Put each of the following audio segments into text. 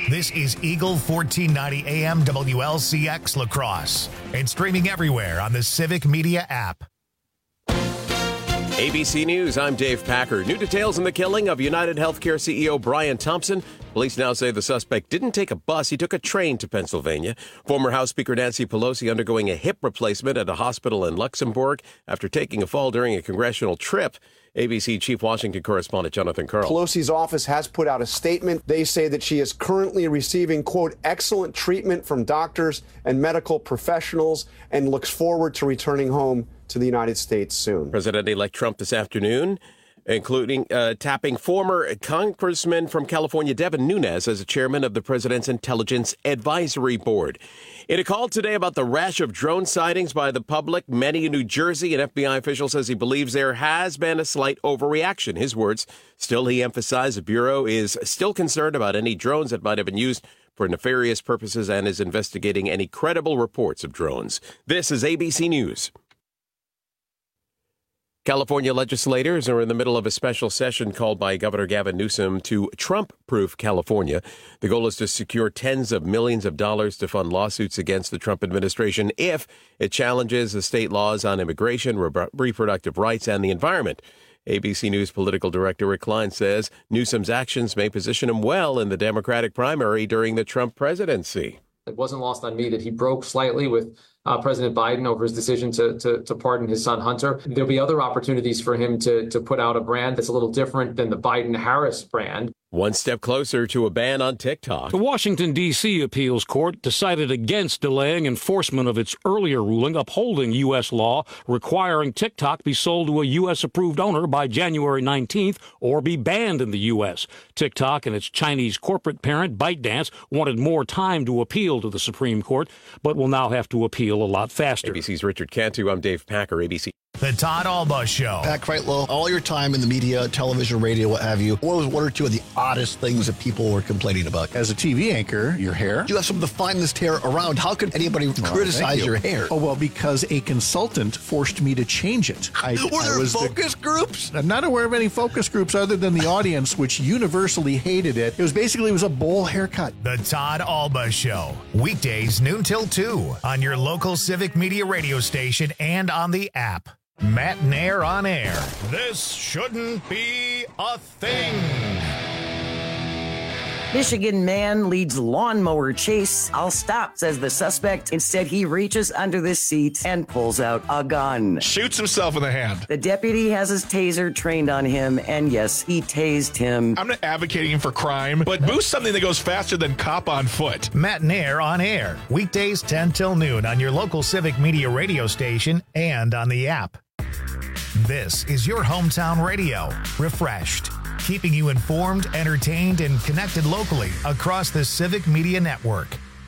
This is Eagle 1490 AM WLCX La Crosse and streaming everywhere on the Civic Media app. ABC News, I'm Dave Packer. New details in the killing of United Healthcare CEO Brian Thompson. Police now say the suspect didn't take a bus, he took a train to Pennsylvania. Former House Speaker Nancy Pelosi undergoing a hip replacement at a hospital in Luxembourg after taking a fall during a congressional trip. ABC Chief Washington correspondent Jonathan Karl. Pelosi's office has put out a statement. They say that she is currently receiving, quote, excellent treatment from doctors and medical professionals and looks forward to returning home to the United States soon. President-elect Trump this afternoon, including tapping former Congressman from California Devin Nunes as a chairman of the President's Intelligence Advisory Board. In a call today about the rash of drone sightings by the public, many in New Jersey, an FBI official says he believes there has been a slight overreaction. His words. Still, he emphasized the Bureau is still concerned about any drones that might have been used for nefarious purposes and is investigating any credible reports of drones. This is ABC News. California legislators are in the middle of a special session called by Governor Gavin Newsom to Trump-proof California. The goal is to secure tens of millions of dollars to fund lawsuits against the Trump administration if it challenges the state laws on immigration, reproductive rights, and the environment. ABC News political director Rick Klein says Newsom's actions may position him well in the Democratic primary during the Trump presidency. It wasn't lost on me that he broke slightly with President Biden over his decision to pardon his son Hunter. There'll be other opportunities for him to put out a brand that's a little different than the Biden-Harris brand. One step closer to a ban on TikTok. The Washington, D.C. appeals court decided against delaying enforcement of its earlier ruling upholding U.S. law requiring TikTok be sold to a U.S.-approved owner by January 19th or be banned in the U.S. TikTok and its Chinese corporate parent, ByteDance, wanted more time to appeal to the Supreme Court, but will now have to appeal a lot faster. ABC's Richard Cantu. I'm Dave Packer, ABC. The Todd Alba Show. Pat Kreitlow, all your time in the media, television, radio, what have you, what was one or two of the oddest things that people were complaining about? As a TV anchor, your hair. You have some of the finest hair around. How could anybody criticize your hair? Oh, well, because a consultant forced me to change it. Were there focus groups? I'm not aware of any focus groups other than the audience, which universally hated it. It was a bowl haircut. The Todd Alba Show. Weekdays noon till 2 on your local Civic Media radio station and on the app. Matt Nair on air. This shouldn't be a thing. Michigan man leads lawnmower chase. I'll stop, says the suspect. Instead, he reaches under the seat and pulls out a gun. Shoots himself in the hand. The deputy has his taser trained on him, and yes, he tased him. I'm not advocating for crime, but boost something that goes faster than cop on foot. Matt Nair on air. Weekdays 10 till noon on your local Civic Media radio station and on the app. This is your hometown radio. Refreshed. Keeping you informed, entertained, and connected locally across the Civic Media Network.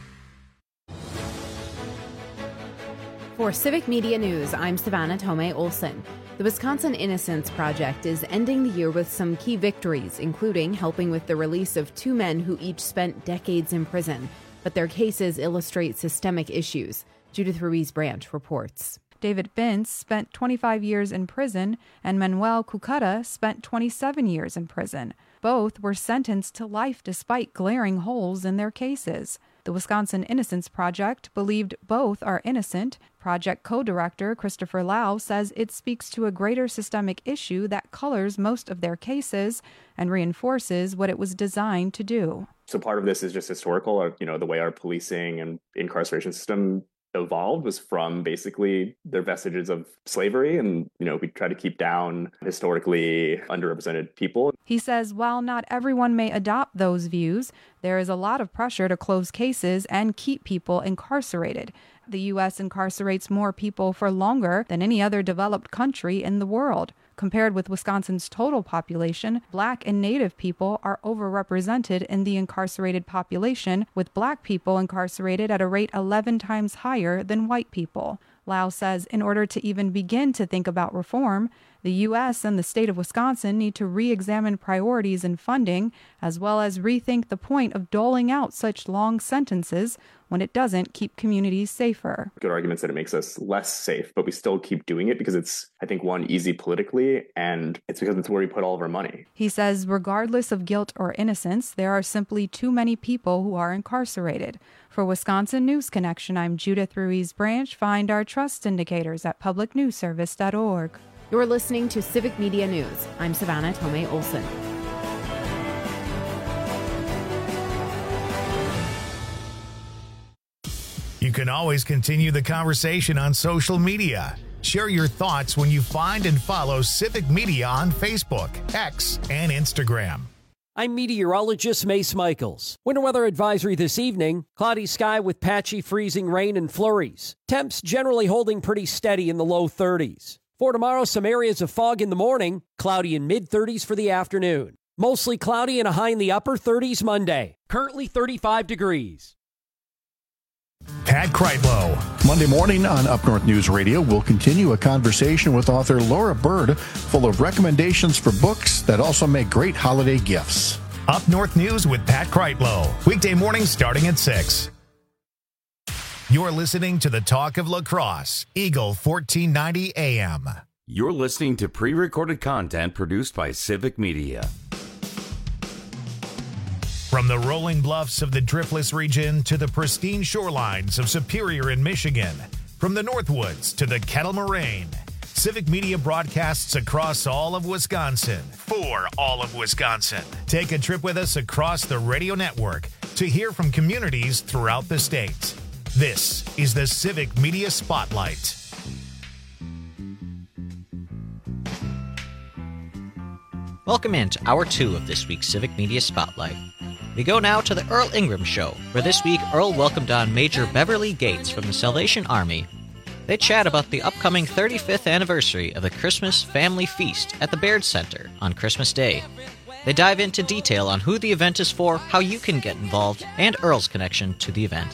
For Civic Media News, I'm Savannah Tomei Olson. The Wisconsin Innocence Project is ending the year with some key victories, including helping with the release of two men who each spent decades in prison. But their cases illustrate systemic issues. Judith Ruiz-Branch reports. David Bintz spent 25 years in prison, and Manuel Cucata spent 27 years in prison. Both were sentenced to life despite glaring holes in their cases. The Wisconsin Innocence Project believed both are innocent. Project co-director Christopher Lau says it speaks to a greater systemic issue that colors most of their cases and reinforces what it was designed to do. So part of this is just historical, the way our policing and incarceration system evolved was from basically their vestiges of slavery. And, we try to keep down historically underrepresented people. He says while not everyone may adopt those views, there is a lot of pressure to close cases and keep people incarcerated. The U.S. incarcerates more people for longer than any other developed country in the world. Compared with Wisconsin's total population, Black and Native people are overrepresented in the incarcerated population, with Black people incarcerated at a rate 11 times higher than white people. Lau says in order to even begin to think about reform, The U.S. and the state of Wisconsin need to re-examine priorities and funding, as well as rethink the point of doling out such long sentences when it doesn't keep communities safer. Good arguments that it makes us less safe, but we still keep doing it because it's, I think, one, easy politically, and it's because it's where we put all of our money. He says regardless of guilt or innocence, there are simply too many people who are incarcerated. For Wisconsin News Connection, I'm Judith Ruiz Branch. Find our trust indicators at publicnewsservice.org. You're listening to Civic Media News. I'm Savannah Tomei Olson. You can always continue the conversation on social media. Share your thoughts when you find and follow Civic Media on Facebook, X, and Instagram. I'm meteorologist Mace Michaels. Winter weather advisory this evening. Cloudy sky with patchy freezing rain and flurries. Temps generally holding pretty steady in the low 30s. For tomorrow, some areas of fog in the morning, cloudy in mid-30s for the afternoon. Mostly cloudy and a high in the upper 30s Monday. Currently 35 degrees. Pat Kreitlow. Monday morning on Up North News Radio, we'll continue a conversation with author Laura Bird, full of recommendations for books that also make great holiday gifts. Up North News with Pat Kreitlow. Weekday mornings starting at 6. You're listening to the Talk of La Crosse, Eagle 1490 AM. You're listening to pre-recorded content produced by Civic Media. From the rolling bluffs of the Driftless region to the pristine shorelines of Superior in Michigan, from the Northwoods to the Kettle Moraine, Civic Media broadcasts across all of Wisconsin for all of Wisconsin. Take a trip with us across the radio network to hear from communities throughout the state. This is the Civic Media Spotlight. Welcome into Hour 2 of this week's Civic Media Spotlight. We go now to the Earl Ingram Show, where this week Earl welcomed on Major Beverly Gates from the Salvation Army. They chat about the upcoming 35th anniversary of the Christmas Family Feast at the Baird Center on Christmas Day. They dive into detail on who the event is for, how you can get involved, and Earl's connection to the event.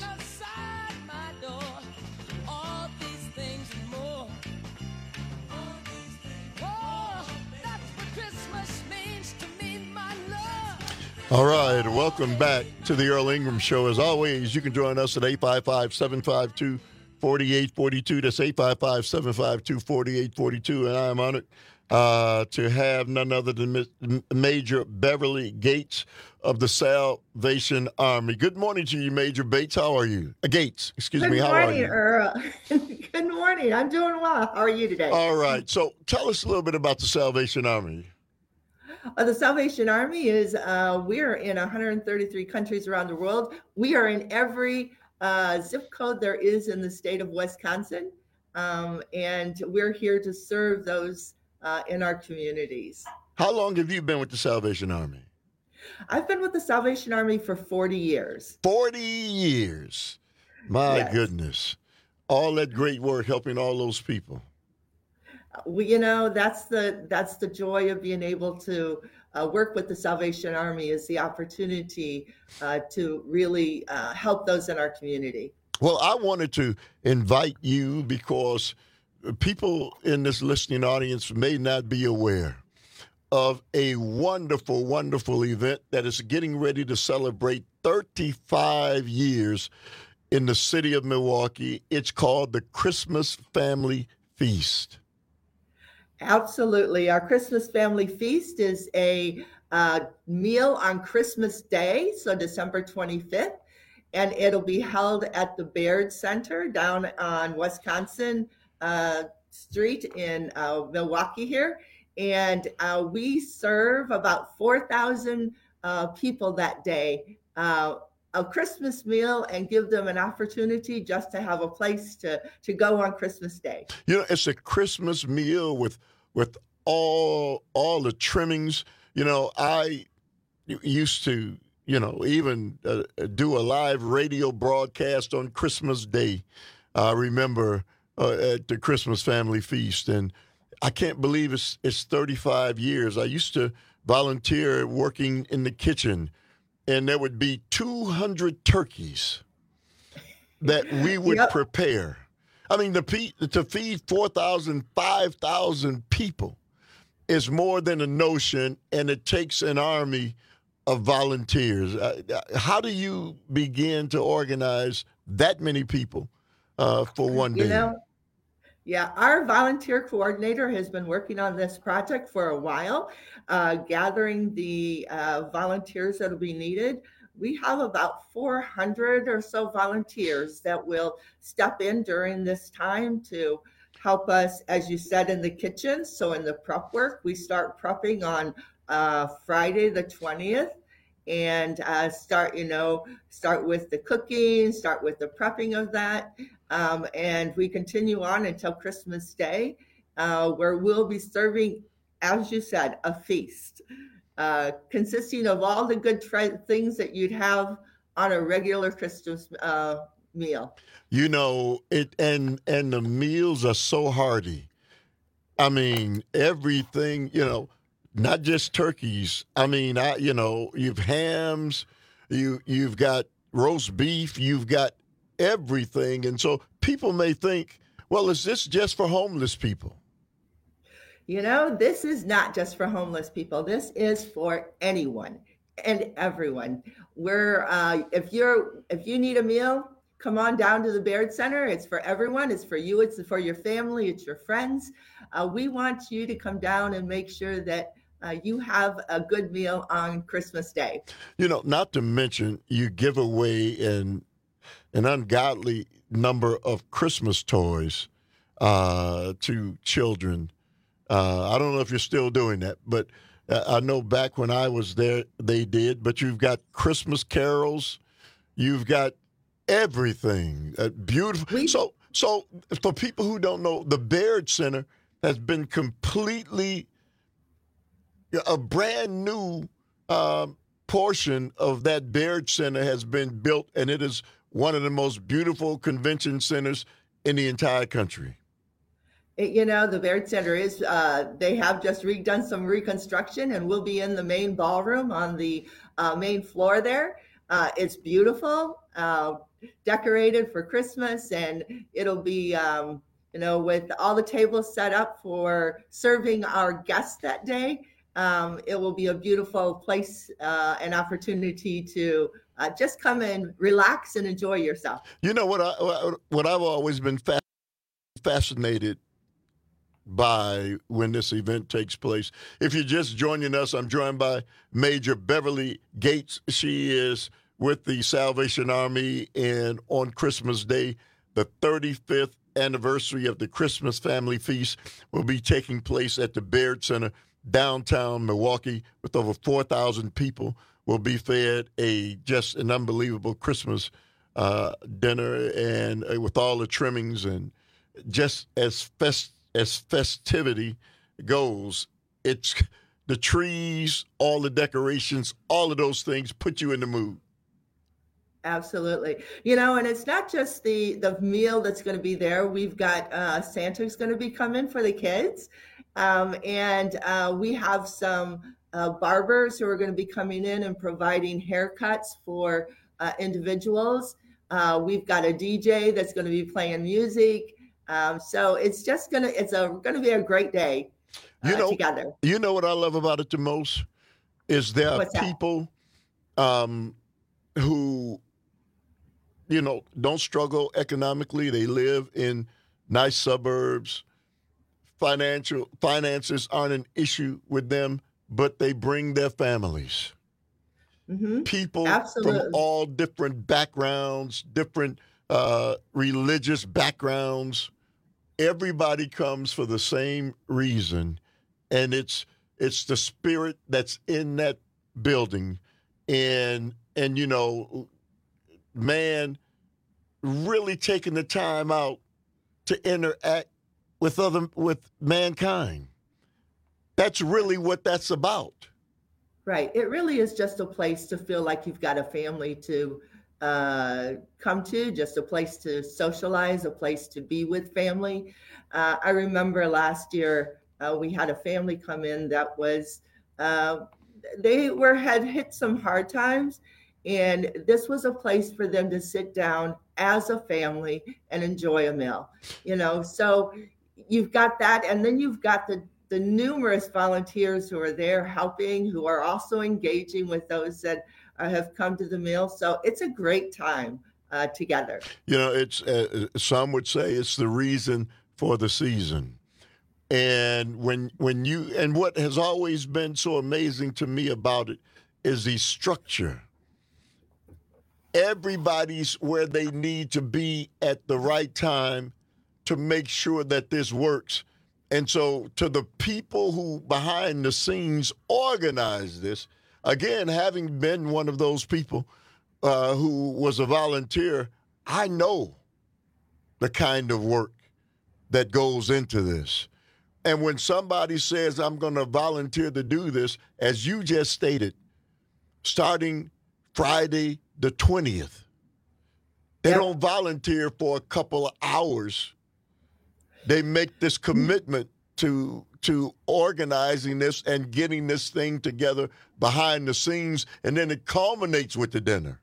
All right, welcome back to the Earl Ingram Show. As always, you can join us at 855-752-4842. That's 855-752-4842, and I'm honored to have none other than Major Beverly Gates of the Salvation Army. Good morning to you, Major Bates. How are you? Gates, excuse me. How are you? Earl. Good morning. I'm doing well. How are you today? All right. So tell us a little bit about the Salvation Army. The Salvation Army is, we're in 133 countries around the world. We are in every zip code there is in the state of Wisconsin. And we're here to serve those in our communities. How long have you been with the Salvation Army? I've been with the Salvation Army for 40 years. 40 years. My goodness. All that great work helping all those people. That's the joy of being able to work with the Salvation Army, is the opportunity to really help those in our community. Well, I wanted to invite you because people in this listening audience may not be aware of a wonderful, wonderful event that is getting ready to celebrate 35 years in the city of Milwaukee. It's called the Christmas Family Feast. Absolutely. Our Christmas Family Feast is a meal on Christmas Day, so December 25th, and it'll be held at the Baird Center down on Wisconsin Street in Milwaukee here. And we serve about 4,000 people that day a Christmas meal and give them an opportunity just to have a place to go on Christmas Day. It's a Christmas meal with all the trimmings. I used to, even do a live radio broadcast on Christmas Day. I remember at the Christmas Family Feast, and I can't believe it's 35 years. I used to volunteer working in the kitchen, and there would be 200 turkeys that we would prepare. I mean, to feed 4,000, 5,000 people. is more than a notion, and it takes an army of volunteers. How do you begin to organize that many people for one day? Yeah, our volunteer coordinator has been working on this project for a while, gathering the volunteers that will be needed. We have about 400 or so volunteers that will step in during this time to help us, as you said, in the kitchen. So in the prep work, we start prepping on Friday the 20th. And start with the cooking, start with the prepping of that. And we continue on until Christmas Day, where we'll be serving, as you said, a feast consisting of all the good things that you'd have on a regular Christmas meal. You know, and the meals are so hearty. I mean, everything, not just turkeys. I mean, you've hams, you've got roast beef, you've got everything. And so people may think, well, is this just for homeless people? This is not just for homeless people. This is for anyone and everyone. If you need a meal, come on down to the Baird Center. It's for everyone. It's for you. It's for your family. It's your friends. We want you to come down and make sure that you have a good meal on Christmas Day. Not to mention you give away an ungodly number of Christmas toys to children. I don't know if you're still doing that, but I know back when I was there, they did. But you've got Christmas carols. You've got everything. Beautiful. So for people who don't know, the Baird Center has been completely a brand new portion of that Baird Center has been built, and it is one of the most beautiful convention centers in the entire country. The Baird Center is, they have just done some reconstruction, and we'll be in the main ballroom on the main floor there. It's beautiful, decorated for Christmas, and it'll be, with all the tables set up for serving our guests that day. It will be a beautiful place, an opportunity to just come and relax and enjoy yourself. What I've always been fascinated by when this event takes place. If you're just joining us, I'm joined by Major Beverly Gates. She is with the Salvation Army, and on Christmas Day, the 35th anniversary of the Christmas Family Feast will be taking place at the Baird Center, downtown Milwaukee, with over 4,000 people will be fed just an unbelievable Christmas dinner, and with all the trimmings, and just as festivity goes, it's the trees, all the decorations, all of those things put you in the mood. Absolutely. And it's not just the meal that's going to be there. We've got Santa's going to be coming for the kids. And we have some barbers who are going to be coming in and providing haircuts for individuals. We've got a DJ that's going to be playing music. So it's just going to be a great day together. You know what I love about it the most is there are people who, don't struggle economically. They live in nice suburbs. Finances aren't an issue with them, but they bring their families. Mm-hmm. People Absolutely. from all different backgrounds, different religious backgrounds. Everybody comes for the same reason, and it's the spirit that's in that building, and man, really taking the time out to interact with mankind. That's really what that's about. Right. It really is just a place to feel like you've got a family to come to, just a place to socialize, a place to be with family. I remember last year we had a family come in that was, had hit some hard times, and this was a place for them to sit down as a family and enjoy a meal. So you've got that, and then you've got the numerous volunteers who are there helping, who are also engaging with those that have come to the meal. So it's a great time together. You know, it's some would say it's the reason for the season. And when you, and what has always been so amazing to me about it is the structure. Everybody's where they need to be at the right time to make sure that this works. And so to the people who behind the scenes organize this, again, having been one of those people who was a volunteer, I know the kind of work that goes into this. And when somebody says, I'm going to volunteer to do this, as you just stated, starting Friday the 20th, they don't volunteer for a couple of hours. They make this commitment to organizing this and getting this thing together behind the scenes, and then it culminates with the dinner.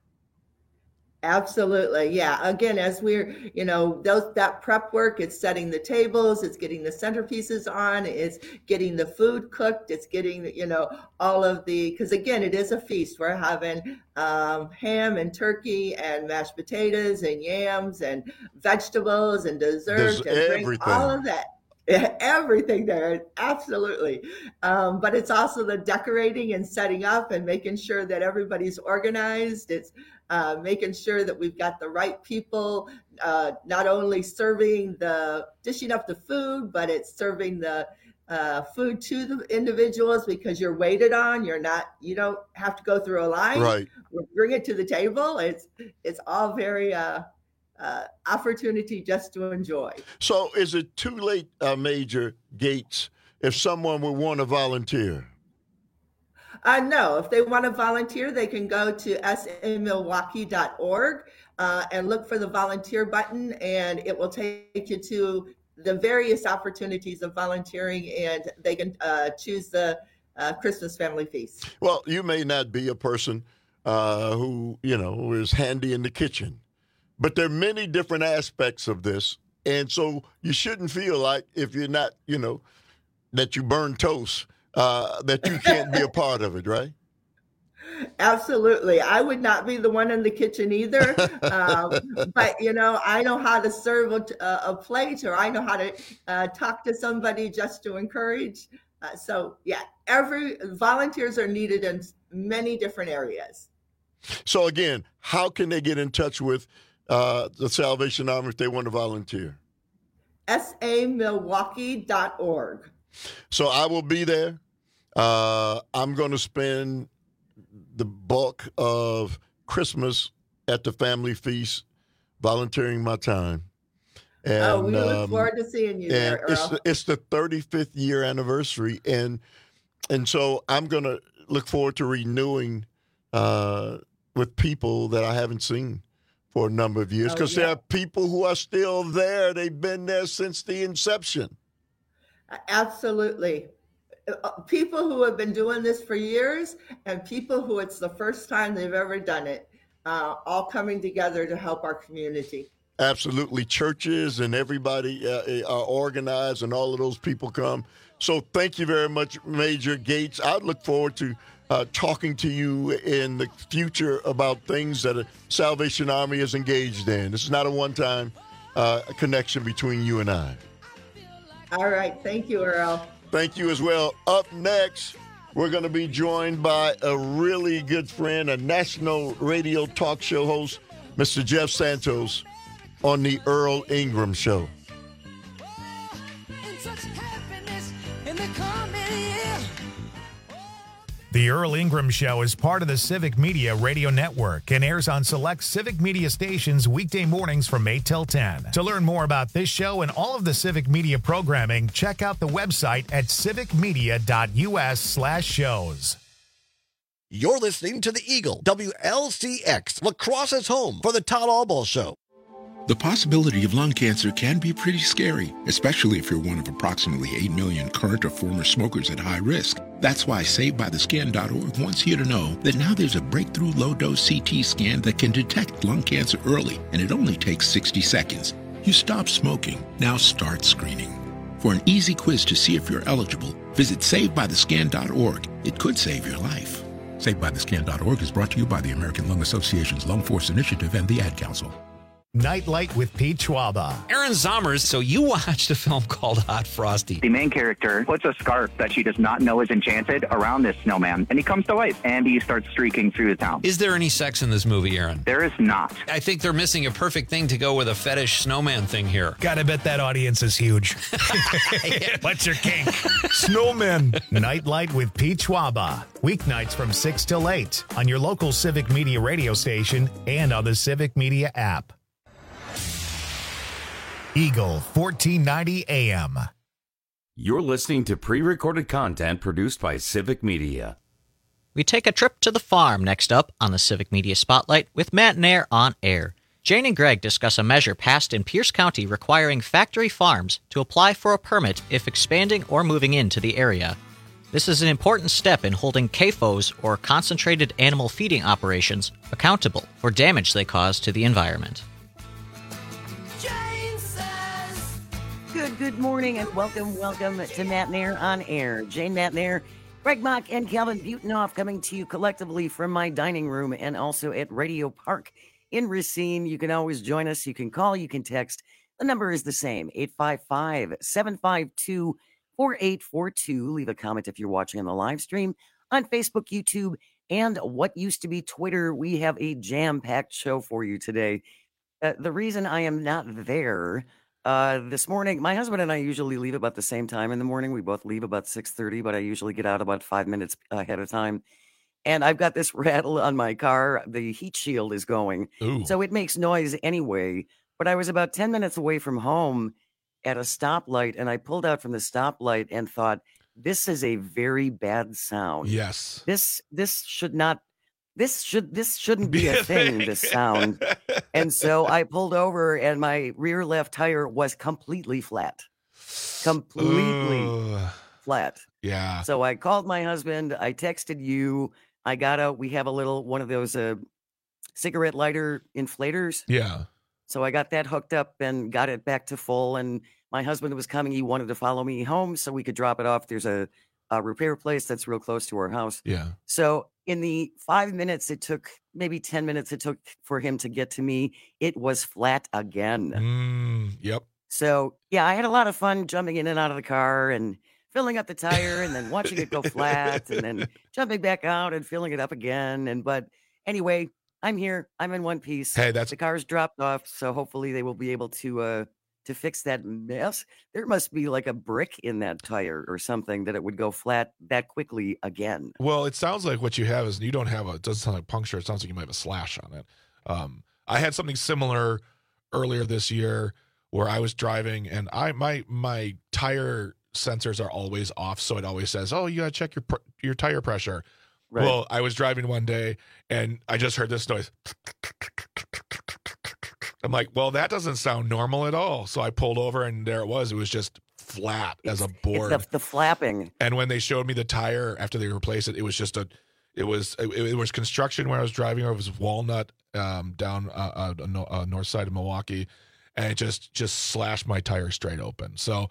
Absolutely. Yeah. Again, as we're, that prep work, it's setting the tables, it's getting the centerpieces on, it's getting the food cooked, it's getting, all of because again, it is a feast. We're having ham and turkey and mashed potatoes and yams and vegetables and dessert and drink, all of that. Everything there, absolutely. But it's also the decorating and setting up and making sure that everybody's organized. It's making sure that we've got the right people, not only dishing up the food, but it's serving the food to the individuals because you're waited on. You don't have to go through a line. Right. We'll bring it to the table. It's all very opportunity just to enjoy. So is it too late, Major Gates, if someone would want to volunteer? No, if they want to volunteer, they can go to samilwaukee.org and look for the volunteer button, and it will take you to the various opportunities of volunteering, and they can choose the Christmas Family Feast. Well, you may not be a person who is handy in the kitchen, but there are many different aspects of this, and so you shouldn't feel like if you're not, that you burn toast, that you can't be a part of it, right? Absolutely. I would not be the one in the kitchen either. But, I know how to serve a plate, or I know how to talk to somebody just to encourage. Volunteers are needed in many different areas. So again, how can they get in touch with the Salvation Army if they want to volunteer? samilwaukee.org. So I will be there. I'm going to spend the bulk of Christmas at the family feast, volunteering my time. And, we look forward to seeing you there, Earl. It's the 35th year anniversary, and so I'm going to look forward to renewing with people that I haven't seen for a number of years, because there are people who are still there. They've been there since the inception. Absolutely. People who have been doing this for years and people who it's the first time they've ever done it, all coming together to help our community. Absolutely. Churches and everybody are organized, and all of those people come. So thank you very much, Major Gates. I look forward to talking to you in the future about things that a Salvation Army is engaged in. This is not a one-time connection between you and I. All right. Thank you, Earl. Thank you as well. Up next, we're going to be joined by a really good friend, a national radio talk show host, Mr. Jeff Santos, on the Earl Ingram Show. The Earl Ingram Show is part of the Civic Media Radio Network and airs on select Civic Media stations weekday mornings from 8 till 10. To learn more about this show and all of the Civic Media programming, check out the website at civicmedia.us/shows. You're listening to the Eagle, WLCX, La Crosse's home for the Todd Albaugh Show. The possibility of lung cancer can be pretty scary, especially if you're one of approximately 8 million current or former smokers at high risk. That's why SavedByTheScan.org wants you to know that now there's a breakthrough low-dose CT scan that can detect lung cancer early, and it only takes 60 seconds. You stop smoking. Now start screening. For an easy quiz to see if you're eligible, visit SaveByTheScan.org. It could save your life. SaveByTheScan.org is brought to you by the American Lung Association's Lung Force Initiative and the Ad Council. Nightlight with Pete Schwaba. Aaron Zommers, so you watched a film called Hot Frosty. The main character puts a scarf that she does not know is enchanted around this snowman, and he comes to life, and he starts streaking through the town. Is there any sex in this movie, Aaron? There is not. I think they're missing a perfect thing to go with a fetish snowman thing here. Gotta bet that audience is huge. What's your kink? Snowmen. Nightlight with Pete Schwaba. Weeknights from 6 till 8 on your local Civic Media radio station and on the Civic Media app. Eagle 1490 AM. You're listening to pre-recorded content produced by Civic Media. We take a trip to the farm next up on the Civic Media Spotlight with Matt Nair on air. Jane and Greg discuss a measure passed in Pierce County requiring factory farms to apply for a permit if expanding or moving into the area. This is an important step in holding CAFOs, or concentrated animal feeding operations, accountable for damage they cause to the environment. Good morning and welcome to Matt Nair on air. Jane Matt Nair, Greg Mock, and Calvin Butenoff coming to you collectively from my dining room and also at Radio Park in Racine. You can always join us. You can call, you can text. The number is the same, 855-752-4842. Leave a comment if you're watching on the live stream on Facebook, YouTube, and what used to be Twitter. We have a jam-packed show for you today. The reason I am not there this morning, my husband and I usually leave about the same time in the morning. We both leave about 6:30, but I usually get out about 5 minutes ahead of time. And I've got this rattle on my car. The heat shield is going. Ooh. So it makes noise anyway. But I was about 10 minutes away from home at a stoplight, and I pulled out from the stoplight and thought, this is a very bad sound. Yes. This shouldn't be a thing, this sound. And so I pulled over, and my rear left tire was completely flat. Flat. Yeah. So I called my husband. I texted you. I got out. We have one of those cigarette lighter inflators. Yeah. So I got that hooked up and got it back to full. And my husband was coming. He wanted to follow me home so we could drop it off. There's a repair place that's real close to our house. Yeah. So in the 5 minutes it took, maybe 10 minutes it took for him to get to me, it was flat again. Yep. So yeah, I had a lot of fun jumping in and out of the car and filling up the tire and then watching it go flat and then jumping back out and filling it up again. But anyway, I'm here. I'm in one piece. Hey, the car's dropped off, so hopefully they will be able to fix that mess. There must be like a brick in that tire or something that it would go flat that quickly again. Well, it sounds like what you have is you don't have it doesn't sound like puncture. It sounds like you might have a slash on it. I had something similar earlier this year where I was driving and my tire sensors are always off, so it always says, "Oh, you gotta check your tire pressure." Right. Well, I was driving one day and I just heard this noise. I'm like, well, that doesn't sound normal at all. So I pulled over and there it was. It was just flat as a board. The flapping. And when they showed me the tire after they replaced it, it was just it was construction where I was driving, or it was Walnut down north side of Milwaukee, and it just slashed my tire straight open. So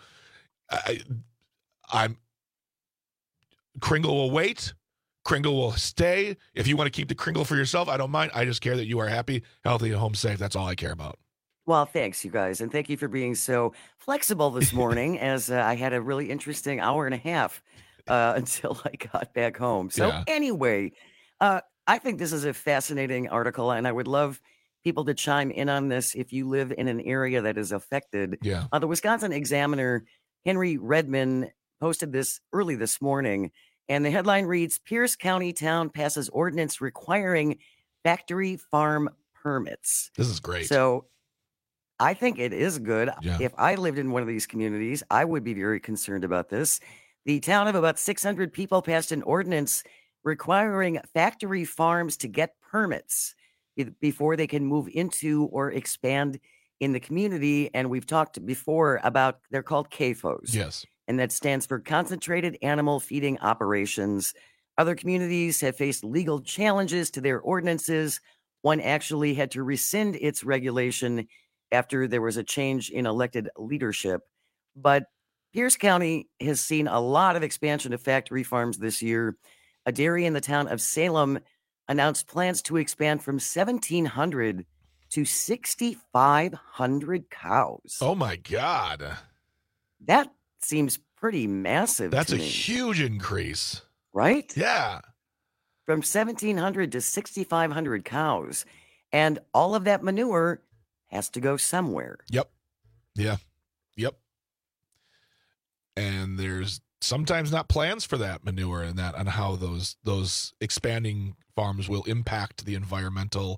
I'm Kringle will wait. Kringle will stay. If you want to keep the Kringle for yourself, I don't mind. I just care that you are happy, healthy, and home safe. That's all I care about. Well, thanks, you guys. And thank you for being so flexible this morning as I had a really interesting hour and a half until I got back home. So anyway, I think this is a fascinating article, and I would love people to chime in on this if you live in an area that is affected. Yeah. The Wisconsin Examiner, Henry Redman, posted this early this morning. And the headline reads, Pierce County town passes ordinance requiring factory farm permits. This is great. So I think it is good. Yeah. If I lived in one of these communities, I would be very concerned about this. The town of about 600 people passed an ordinance requiring factory farms to get permits before they can move into or expand in the community. And we've talked before about, they're called CAFOs. Yes. And that stands for Concentrated Animal Feeding Operations. Other communities have faced legal challenges to their ordinances. One actually had to rescind its regulation after there was a change in elected leadership. But Pierce County has seen a lot of expansion of factory farms this year. A dairy in the town of Salem announced plans to expand from 1,700 to 6,500 cows. Oh, my God. That seems pretty massive. That's to a me. huge increase. Right? Yeah. From 1,700 to 6,500 cows. And all of that manure has to go somewhere. Yep. Yeah. Yep. And there's sometimes not plans for that manure and that on how those expanding farms will impact the environmental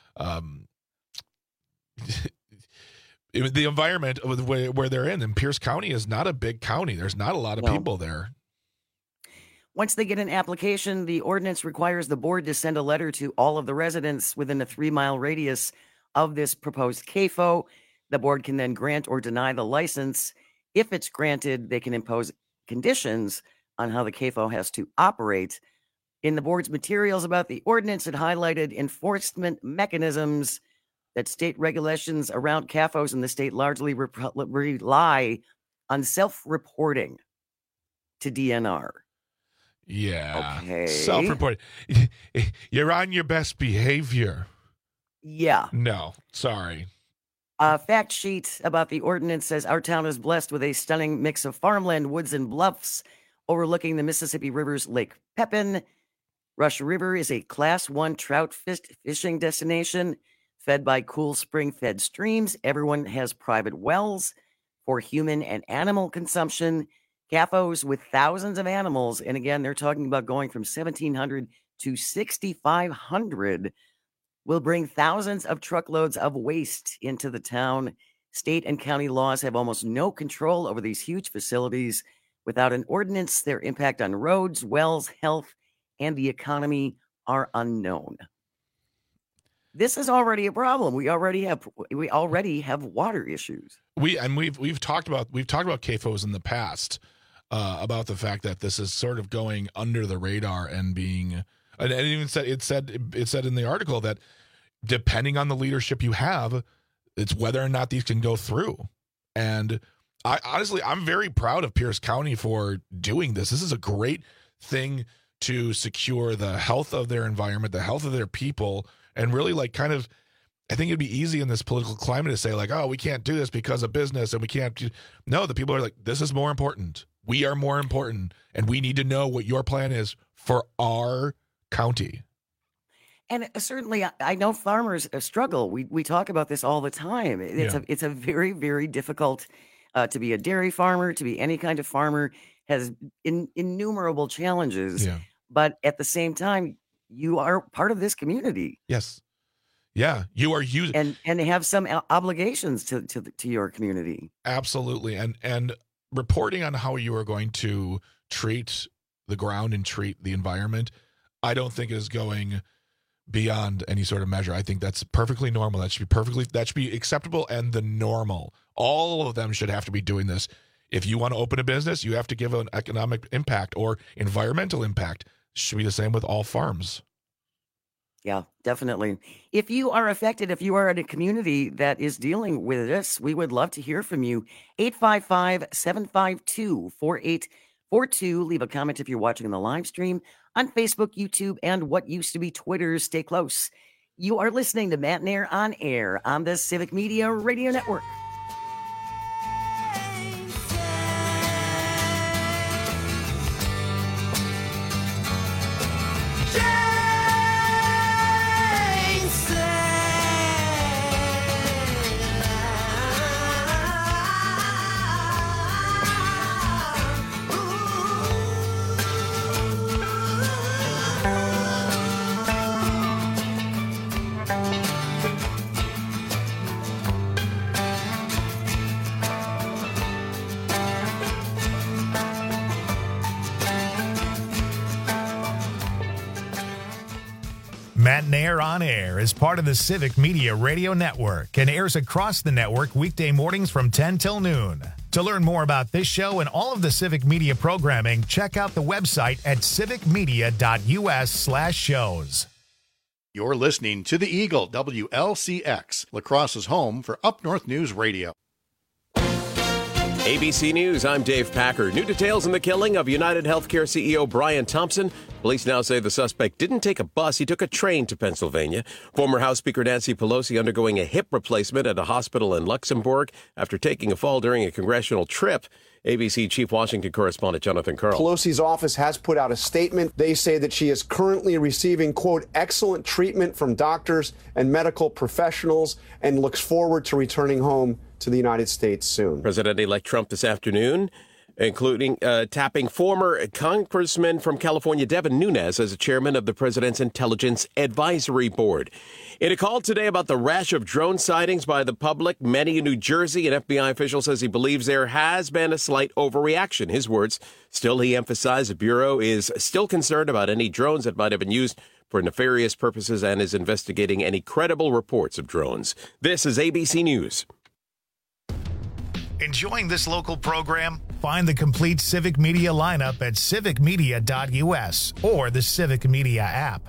the environment where they're in. And Pierce County is not a big county. There's not a lot of people there. Once they get an application, the ordinance requires the board to send a letter to all of the residents within a 3-mile radius of this proposed CAFO. The board can then grant or deny the license. If it's granted, they can impose conditions on how the CAFO has to operate. In the board's materials about the ordinance, it highlighted enforcement mechanisms that state regulations around CAFOs in the state largely rely on self-reporting to DNR. Yeah. Okay. Self-reporting. You're on your best behavior. Yeah. No, sorry. A fact sheet about the ordinance says our town is blessed with a stunning mix of farmland, woods, and bluffs overlooking the Mississippi River's Lake Pepin. Rush River is a Class 1 trout fishing destination fed by cool spring-fed streams. Everyone has private wells for human and animal consumption. CAFOs with thousands of animals, and again, they're talking about going from 1,700 to 6,500, will bring thousands of truckloads of waste into the town. State and county laws have almost no control over these huge facilities. Without an ordinance, their impact on roads, wells, health, and the economy are unknown. This is already a problem. We already have water issues. We've talked about CAFOs in the past, about the fact that this is sort of going under the radar and being, and it even said in the article that depending on the leadership you have, it's whether or not these can go through. And I'm very proud of Pierce County for doing this. This is a great thing to secure the health of their environment, the health of their people, and really I think it'd be easy in this political climate to say oh, we can't do this because of business and we can't. No, the people are like, this is more important. We are more important, and we need to know what your plan is for our county. And certainly, I know farmers struggle. We talk about this all the time. It's a very, very difficult to be a dairy farmer, to be any kind of farmer, has innumerable challenges. Yeah. But at the same time, you are part of this community. Yes. Yeah, you are using and have some obligations to your community. Absolutely, and reporting on how you are going to treat the ground and treat the environment, I don't think is going beyond any sort of measure. I think that's perfectly normal. That should be acceptable and the normal. All of them should have to be doing this. If you want to open a business, you have to give an economic impact or environmental impact. It should be the same with all farms. Yeah, definitely. If you are affected, if you are in a community that is dealing with this, we would love to hear from you. 855-752-4842. Leave a comment if you're watching the live stream on Facebook, YouTube, and what used to be Twitter. Stay close. You are listening to Matt Nair on Air on the Civic Media Radio Network. Matt Nair on Air is part of the Civic Media Radio Network and airs across the network weekday mornings from 10 till noon. To learn more about this show and all of the Civic Media programming, check out the website at civicmedia.us/shows. You're listening to the Eagle, WLCX, La Crosse's home for Up North News Radio. ABC News, I'm Dave Packer. New details in the killing of United Healthcare CEO Brian Thompson. Police now say the suspect didn't take a bus, he took a train to Pennsylvania. Former House Speaker Nancy Pelosi undergoing a hip replacement at a hospital in Luxembourg after taking a fall during a congressional trip. ABC Chief Washington Correspondent Jonathan Karl. Pelosi's office has put out a statement. They say that she is currently receiving, quote, excellent treatment from doctors and medical professionals and looks forward to returning home to the United States soon. President-elect Trump this afternoon, including tapping former Congressman from California Devin Nunes as a chairman of the President's Intelligence Advisory Board. In a call today about the rash of drone sightings by the public, many in New Jersey, an FBI official says he believes there has been a slight overreaction. His words, still he emphasized the Bureau is still concerned about any drones that might have been used for nefarious purposes and is investigating any credible reports of drones. This is ABC News. Enjoying this local program? Find the complete Civic Media lineup at civicmedia.us or the Civic Media app.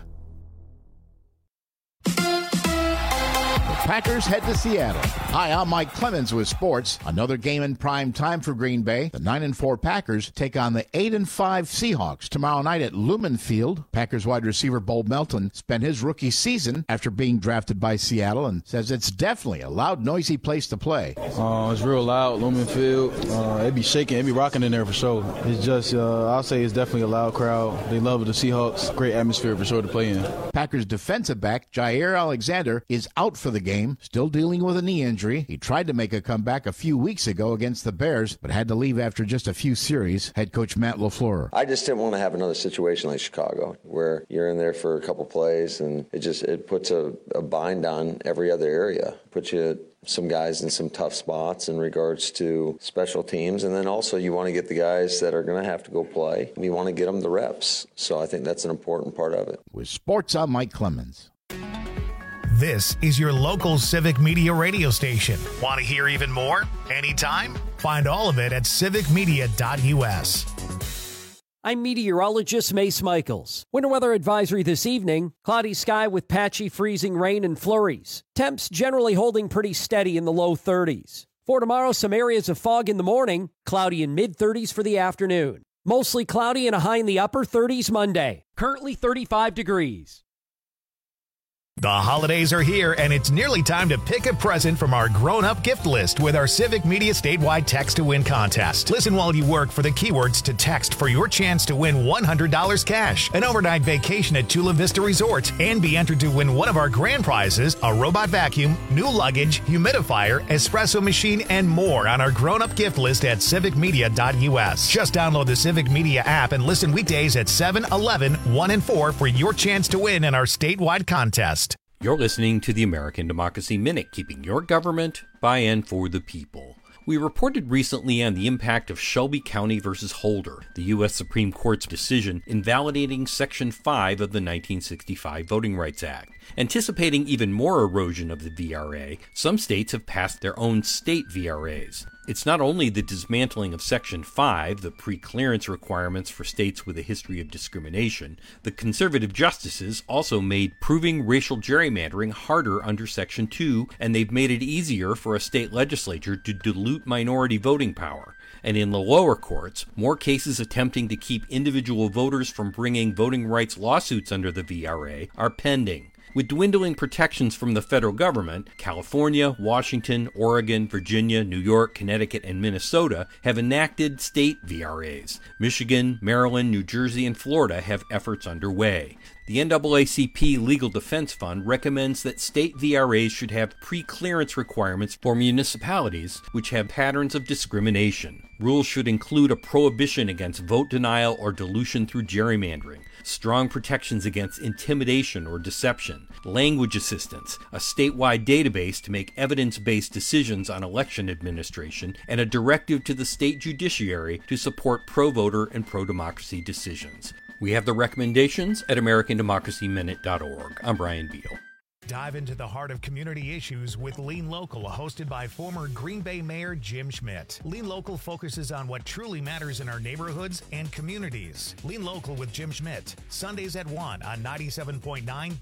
Packers head to Seattle. Hi, I'm Mike Clemens with sports. Another game in prime time for Green Bay. The 9-4 Packers take on the 8-5 Seahawks tomorrow night at Lumen Field. Packers wide receiver Bo Melton spent his rookie season after being drafted by Seattle and says it's definitely a loud, noisy place to play. It's real loud, Lumen Field. It be shaking, it be rocking in there for sure. It's just, I'll say it's definitely a loud crowd. They love the Seahawks. Great atmosphere for sure to play in. Packers defensive back Jair Alexander is out for the game, still dealing with a knee injury. He tried to make a comeback a few weeks ago against the Bears, but had to leave after just a few series. Head coach Matt LaFleur. I just didn't want to have another situation like Chicago, where you're in there for a couple plays and it puts a bind on every other area. Puts you some guys in some tough spots in regards to special teams, and then also you want to get the guys that are going to have to go play. You want to get them the reps. So I think that's an important part of it. With sports, I'm Mike Clemens. This is your local Civic Media radio station. Want to hear even more? Anytime? Find all of it at civicmedia.us. I'm meteorologist Mace Michaels. Winter weather advisory this evening. Cloudy sky with patchy freezing rain and flurries. Temps generally holding pretty steady in the low 30s. For tomorrow, some areas of fog in the morning. Cloudy in mid-30s for the afternoon. Mostly cloudy and a high in the upper 30s Monday. Currently 35 degrees. The holidays are here, and it's nearly time to pick a present from our grown-up gift list with our Civic Media statewide Text to Win contest. Listen while you work for the keywords to text for your chance to win $100 cash, an overnight vacation at Chula Vista Resort, and be entered to win one of our grand prizes, a robot vacuum, new luggage, humidifier, espresso machine, and more on our grown-up gift list at civicmedia.us. Just download the Civic Media app and listen weekdays at 7, 11, 1, and 4 for your chance to win in our statewide contest. You're listening to the American Democracy Minute, keeping your government by and for the people. We reported recently on the impact of Shelby County versus Holder, the U.S. Supreme Court's decision invalidating Section 5 of the 1965 Voting Rights Act. Anticipating even more erosion of the VRA, some states have passed their own state VRAs. It's not only the dismantling of Section 5, the pre-clearance requirements for states with a history of discrimination. The conservative justices also made proving racial gerrymandering harder under Section 2, and they've made it easier for a state legislature to dilute minority voting power. And in the lower courts, more cases attempting to keep individual voters from bringing voting rights lawsuits under the VRA are pending. With dwindling protections from the federal government, California, Washington, Oregon, Virginia, New York, Connecticut, and Minnesota have enacted state VRAs. Michigan, Maryland, New Jersey, and Florida have efforts underway. The NAACP Legal Defense Fund recommends that state VRAs should have pre-clearance requirements for municipalities which have patterns of discrimination. Rules should include a prohibition against vote denial or dilution through gerrymandering, strong protections against intimidation or deception, language assistance, a statewide database to make evidence-based decisions on election administration, and a directive to the state judiciary to support pro-voter and pro-democracy decisions. We have the recommendations at AmericanDemocracyMinute.org. I'm Brian Beal. Dive into the heart of community issues with Lean Local, hosted by former Green Bay Mayor Jim Schmidt. Lean Local focuses on what truly matters in our neighborhoods and communities. Lean Local with Jim Schmidt, Sundays at 1 on 97.9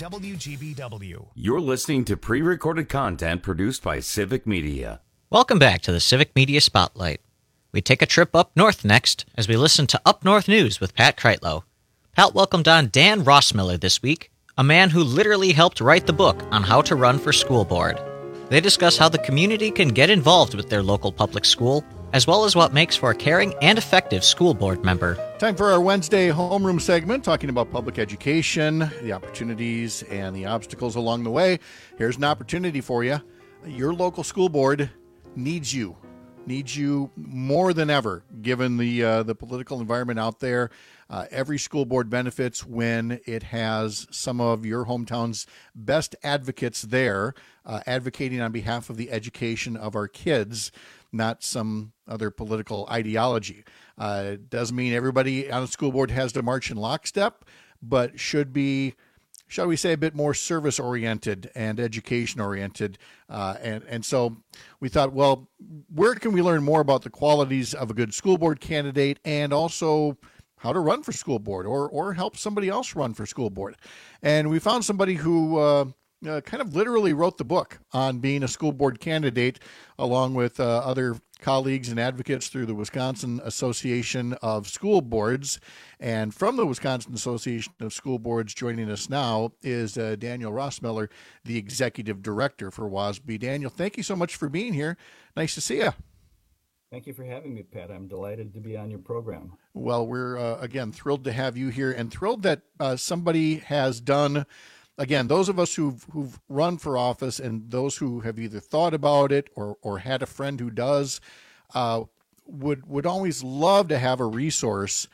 WGBW. You're listening to pre-recorded content produced by Civic Media. Welcome back to the Civic Media Spotlight. We take a trip up north next as we listen to Up North News with Pat Kreitlow. Pat welcomed on Dan Rossmiller this week, a man who literally helped write the book on how to run for school board. They discuss how the community can get involved with their local public school, as well as what makes for a caring and effective school board member. Time for our Wednesday homeroom segment, talking about public education, the opportunities and the obstacles along the way. Here's an opportunity for you. Your local school board needs you more than ever, given the political environment out there. Every school board benefits when it has some of your hometown's best advocates there, advocating on behalf of the education of our kids, not some other political ideology. It doesn't mean everybody on the school board has to march in lockstep, but should be, shall we say, a bit more service-oriented and education-oriented. And so we thought, well, where can we learn more about the qualities of a good school board candidate and also how to run for school board or help somebody else run for school board? And we found somebody who kind of literally wrote the book on being a school board candidate, along with other colleagues and advocates through the Wisconsin Association of School Boards. And from the Wisconsin Association of School Boards, joining us now is Daniel Rossmiller, the executive director for WASB. Daniel, thank you so much for being here. Nice to see you. Thank you for having me, Pat. I'm delighted to be on your program. Well, we're, again, thrilled to have you here and thrilled that somebody has done. Again, those of us who've run for office and those who have either thought about it or had a friend who does would always love to have a resource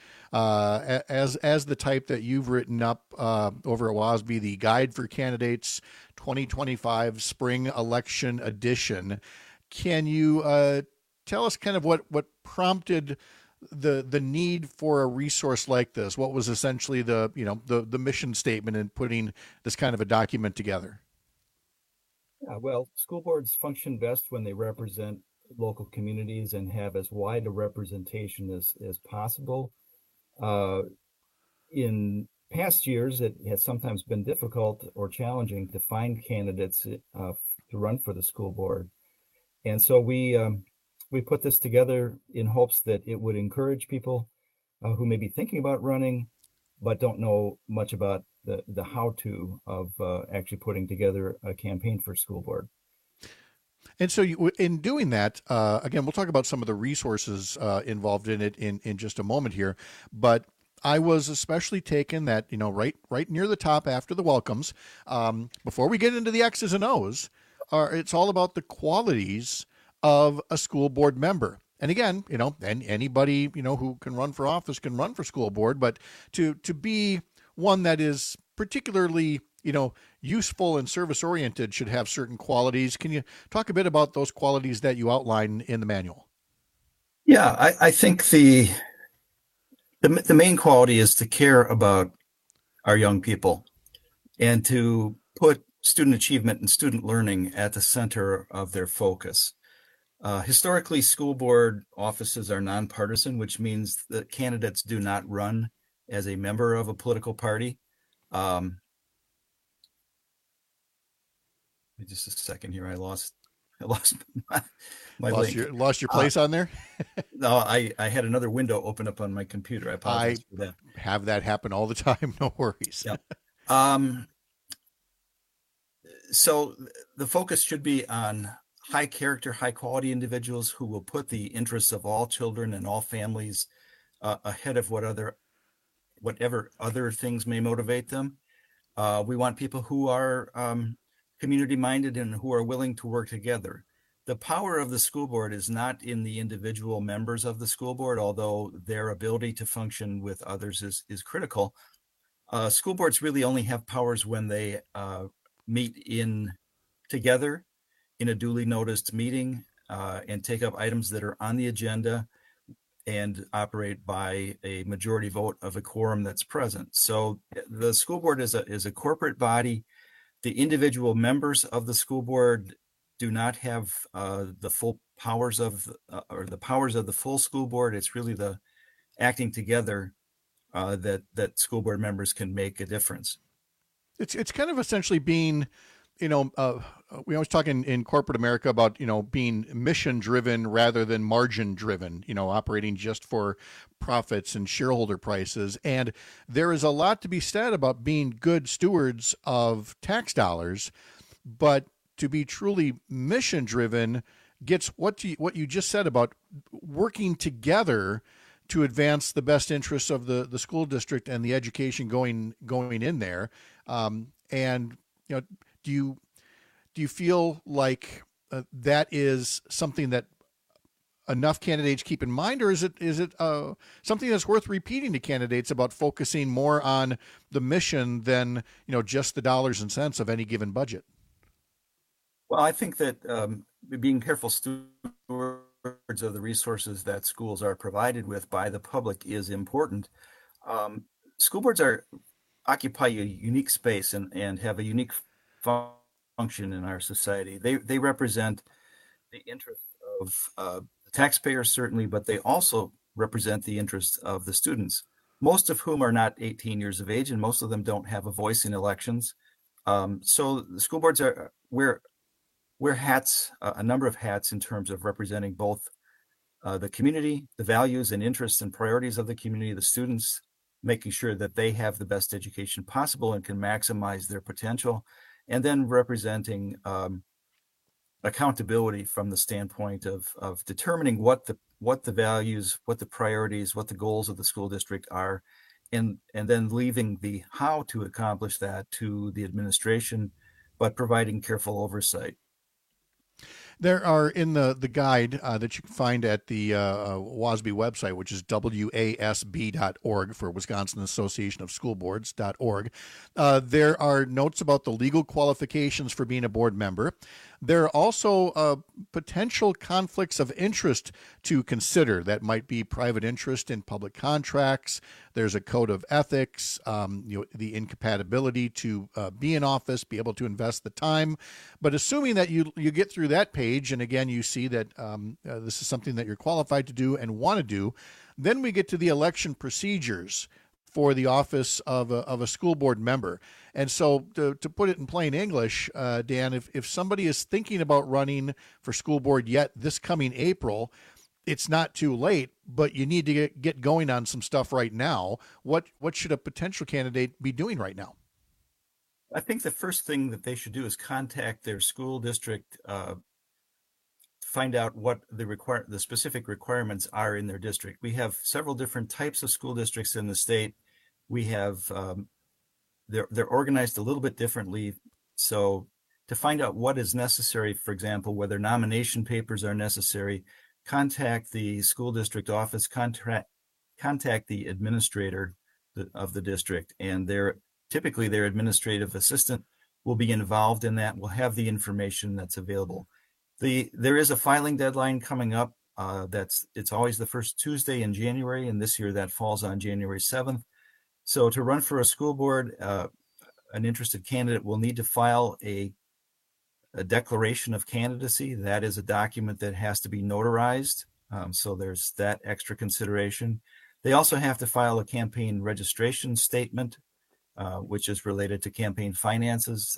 as the type that you've written up over at WASB, the Guide for Candidates 2025 Spring Election Edition. Can you tell us kind of what prompted the need for a resource like this? What was essentially the mission statement in putting this kind of a document together? Well, school boards function best when they represent local communities and have as wide a representation as possible. In past years, it has sometimes been difficult or challenging to find candidates to run for the school board. And so we put this together in hopes that it would encourage people who may be thinking about running, but don't know much about the how-to of actually putting together a campaign for school board. And so in doing that, again, we'll talk about some of the resources involved in it in just a moment here, but I was especially taken that, right near the top after the welcomes, before we get into the X's and O's, it's all about the qualities of a school board member. And again, and anybody, who can run for office can run for school board, but to be one that is particularly, useful and service oriented should have certain qualities. Can you talk a bit about those qualities that you outline in the manual? Yeah, I think the main quality is to care about our young people and to put student achievement and student learning at the center of their focus. Historically, school board offices are nonpartisan, which means that candidates do not run as a member of a political party. Just a second here. I lost my link. Lost your place on there? No, I had another window open up on my computer. I apologize for that. Have that happen all the time. No worries. Yeah. So the focus should be on high character, high quality individuals who will put the interests of all children and all families ahead of whatever other things may motivate them. We want people who are community minded and who are willing to work together. The power of the school board is not in the individual members of the school board, although their ability to function with others is critical. School boards really only have powers when they meet together in a duly noticed meeting and take up items that are on the agenda and operate by a majority vote of a quorum that's present. So the school board is a corporate body. The individual members of the school board do not have the full powers of the powers of the full school board. It's really the acting together that school board members can make a difference. It's kind of essentially being we always talk in corporate America about, being mission driven rather than margin driven, operating just for profits and shareholder prices. And there is a lot to be said about being good stewards of tax dollars, but to be truly mission driven gets what you just said about working together to advance the best interests of the school district and the education going in there. And do you feel like that is something that enough candidates keep in mind, or is it something that's worth repeating to candidates about focusing more on the mission than just the dollars and cents of any given budget? Well, I think that being careful stewards of the resources that schools are provided with by the public is important. School boards occupy a unique space and have a unique function in our society. They represent the interests of the taxpayers, certainly, but they also represent the interests of the students, most of whom are not 18 years of age, and most of them don't have a voice in elections. So the school boards wear hats, a number of hats in terms of representing both the community, the values and interests and priorities of the community, the students, making sure that they have the best education possible and can maximize their potential, and then representing accountability from the standpoint of determining what the values, what the priorities, what the goals of the school district are, and then leaving the how to accomplish that to the administration, but providing careful oversight. There are in the guide that you can find at the WASB website, which is wasb.org for Wisconsin Association of School Boards.org. There are notes about the legal qualifications for being a board member. There are also potential conflicts of interest to consider that might be private interest in public contracts. There's a code of ethics, the incompatibility to be in office, be able to invest the time. But assuming that you get through that page, and again, you see that this is something that you're qualified to do and want to do, then we get to the election procedures for the office of a school board member. And so to put it in plain English, Dan, if somebody is thinking about running for school board yet this coming April, it's not too late, but you need to get going on some stuff right now. What should a potential candidate be doing right now? I think the first thing that they should do is contact their school district, find out what the specific requirements are in their district. We have several different types of school districts in the state. We have they're organized a little bit differently. So to find out what is necessary, for example, whether nomination papers are necessary, contact the school district office, contact the administrator of the district, and typically their administrative assistant will be involved in that, will have the information that's available. There is a filing deadline coming up. It's always the first Tuesday in January, and this year that falls on January 7th. So to run for a school board, an interested candidate will need to file a declaration of candidacy. That is a document that has to be notarized. So there's that extra consideration. They also have to file a campaign registration statement, which is related to campaign finances,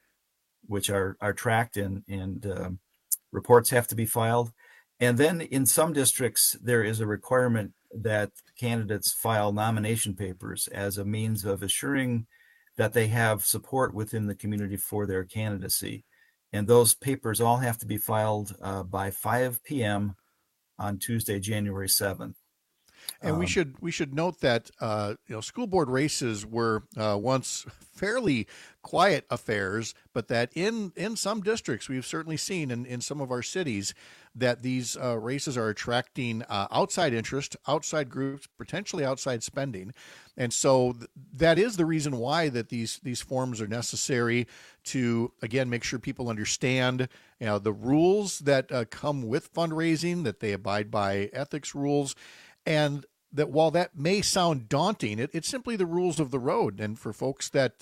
which are tracked and reports have to be filed. And then in some districts, there is a requirement that candidates file nomination papers as a means of assuring that they have support within the community for their candidacy. And those papers all have to be filed by 5 p.m. on Tuesday, January 7th. And we should note that school board races were once fairly quiet affairs, but that in some districts we've certainly seen in some of our cities that these races are attracting outside interest, outside groups, potentially outside spending. And so that is the reason why that these forms are necessary to, again, make sure people understand the rules that come with fundraising, that they abide by ethics rules. And that while that may sound daunting, it's simply the rules of the road. And for folks that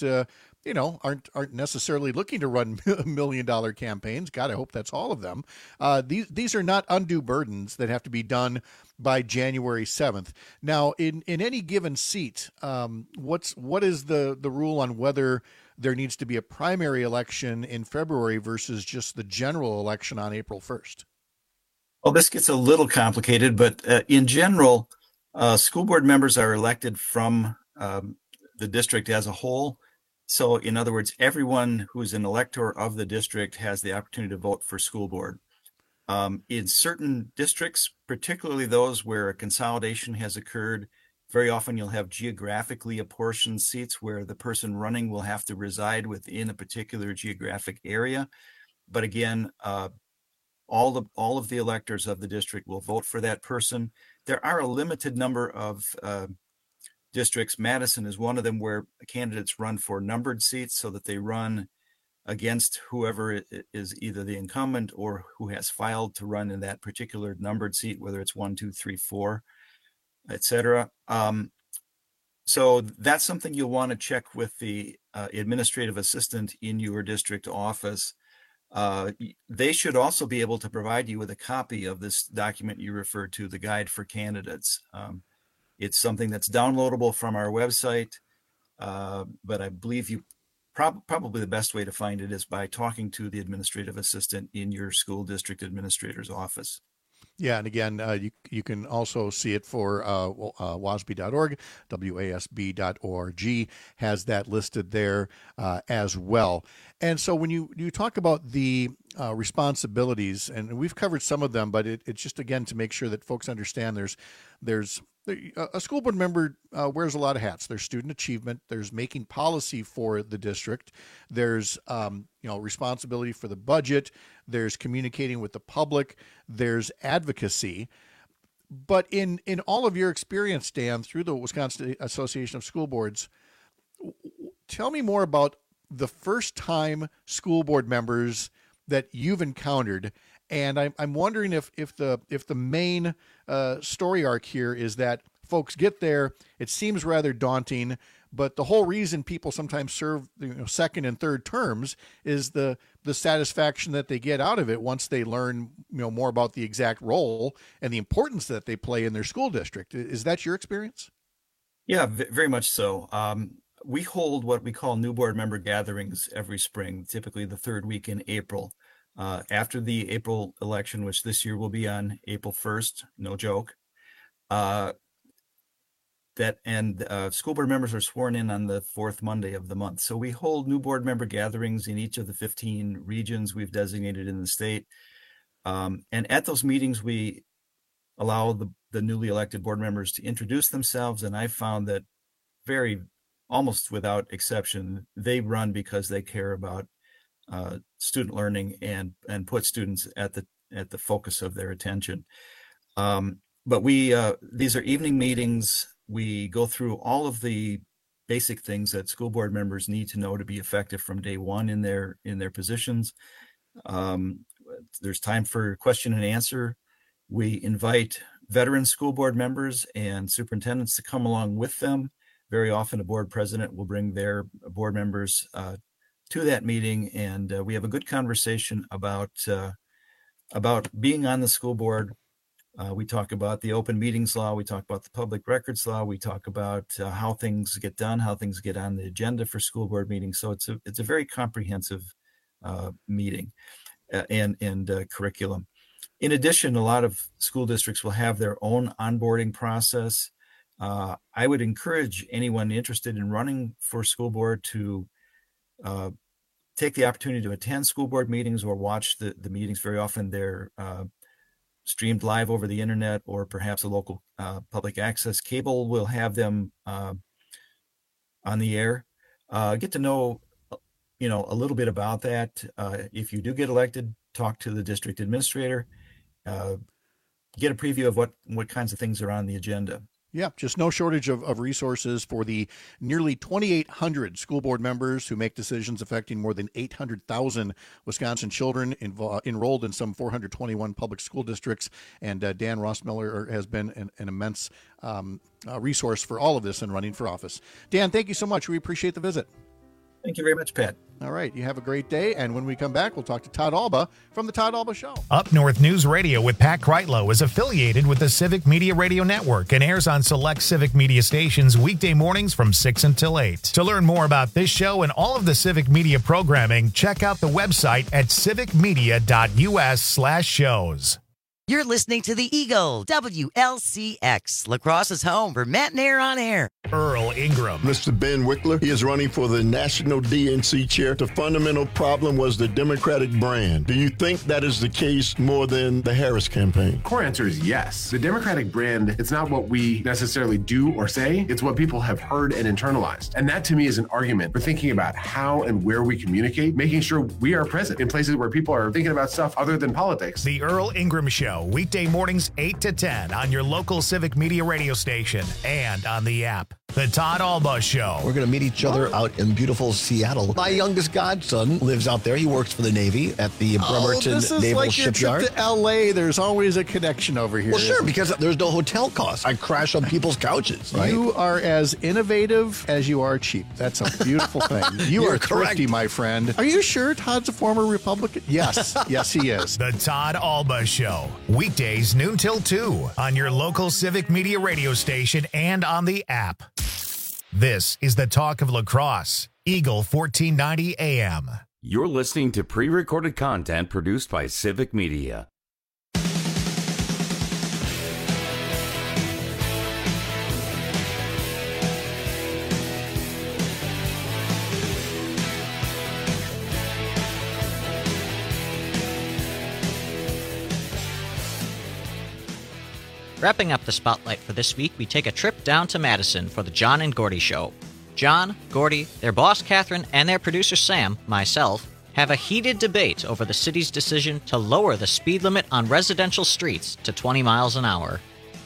aren't necessarily looking to run $1 million campaigns, God, I hope that's all of them. These are not undue burdens that have to be done by January 7th. Now, in any given seat, what is the rule on whether there needs to be a primary election in February versus just the general election on April 1st? Well, this gets a little complicated, but in general, school board members are elected from the district as a whole. So in other words, everyone who's an elector of the district has the opportunity to vote for school board. In certain districts, particularly those where a consolidation has occurred, very often you'll have geographically apportioned seats where the person running will have to reside within a particular geographic area. But again, all of the electors of the district will vote for that person. There are a limited number of districts. Madison is one of them where candidates run for numbered seats so that they run against whoever is either the incumbent or who has filed to run in that particular numbered seat, whether it's 1, 2, 3, 4, etc. So that's something you'll want to check with the administrative assistant in your district office. They should also be able to provide you with a copy of this document you referred to, the Guide for Candidates. It's something that's downloadable from our website, but I believe you probably the best way to find it is by talking to the administrative assistant in your school district administrator's office. Yeah, and again, you can also see it for wasb.org, wasb.org has that listed there as well. And so when you talk about the responsibilities, and we've covered some of them, but it's just, again, to make sure that folks understand there's a school board member wears a lot of hats. There's student achievement. There's making policy for the district. There's responsibility for the budget. There's communicating with the public. There's advocacy. But in all of your experience, Dan, through the Wisconsin Association of School Boards, tell me more about the first time school board members that you've encountered. And I'm wondering if the main story arc here is that folks get there, it seems rather daunting, but the whole reason people sometimes serve second and third terms is the satisfaction that they get out of it once they learn more about the exact role and the importance that they play in their school district. Is that your experience? Yeah, very much so. We hold what we call new board member gatherings every spring, typically the third week in April. After the April election, which this year will be on April 1st, no joke, school board members are sworn in on the fourth Monday of the month. So we hold new board member gatherings in each of the 15 regions we've designated in the state. And at those meetings, we allow the newly elected board members to introduce themselves. And I found that almost without exception, they run because they care about student learning and put students at the focus of their attention. But these are evening meetings. We go through all of the basic things that school board members need to know to be effective from day one in their positions. There's time for question and answer. We invite veteran school board members and superintendents to come along with them. Very often a board president will bring their board members to that meeting, and we have a good conversation about being on the school board. We talk about the open meetings law. We talk about the public records law. We talk about how things get done, how things get on the agenda for school board meetings. So it's a very comprehensive meeting and curriculum. In addition, a lot of school districts will have their own onboarding process. I would encourage anyone interested in running for school board to take the opportunity to attend school board meetings or watch the meetings. Very often they're streamed live over the internet, or perhaps a local public access cable will have them on the air. Get to know, a little bit about that. If you do get elected, talk to the district administrator, get a preview of what kinds of things are on the agenda. Yeah, just no shortage of resources for the nearly 2,800 school board members who make decisions affecting more than 800,000 Wisconsin children enrolled in some 421 public school districts. And Dan Rossmiller has been an immense resource for all of this in running for office. Dan, thank you so much. We appreciate the visit. Thank you very much, Pat. All right. You have a great day. And when we come back, we'll talk to Todd Alba from the Todd Alba Show. Up North News Radio with Pat Kreitlow is affiliated with the Civic Media Radio Network and airs on select Civic Media stations weekday mornings from 6 until 8. To learn more about this show and all of the Civic Media programming, check out the website at civicmedia.us/shows. You're listening to The Eagle, WLCX, La Crosse's home for Matt Nair on air. Earl Ingram. Mr. Ben Wickler, he is running for the National DNC chair. The fundamental problem was the Democratic brand. Do you think that is the case more than the Harris campaign? Core answer is yes. The Democratic brand, it's not what we necessarily do or say, it's what people have heard and internalized. And that to me is an argument for thinking about how and where we communicate, making sure we are present in places where people are thinking about stuff other than politics. The Earl Ingram Show, weekday mornings 8 to 10 on your local Civic Media radio station and on the app. The Todd Alba Show. We're going to meet each other out in beautiful Seattle. My youngest godson lives out there. He works for the Navy at the Bremerton this is Naval like Shipyard. Your trip to L.A. There's always a connection over here. Well, sure, because there's no hotel costs. I crash on people's couches, right? You are as innovative as you are cheap. That's a beautiful thing. You are thrifty, my friend. Are you sure Todd's a former Republican? Yes. Yes, he is. The Todd Alba Show. Weekdays noon till 2 on your local Civic Media radio station and on the app. This is the talk of La Crosse, Eagle 1490 AM. You're listening to pre-recorded content produced by Civic Media. Wrapping up the spotlight for this week, we take a trip down to Madison for the John and Gordy Show. John, Gordy, their boss Catherine, and their producer Sam, myself, have a heated debate over the city's decision to lower the speed limit on residential streets to 20 miles an hour.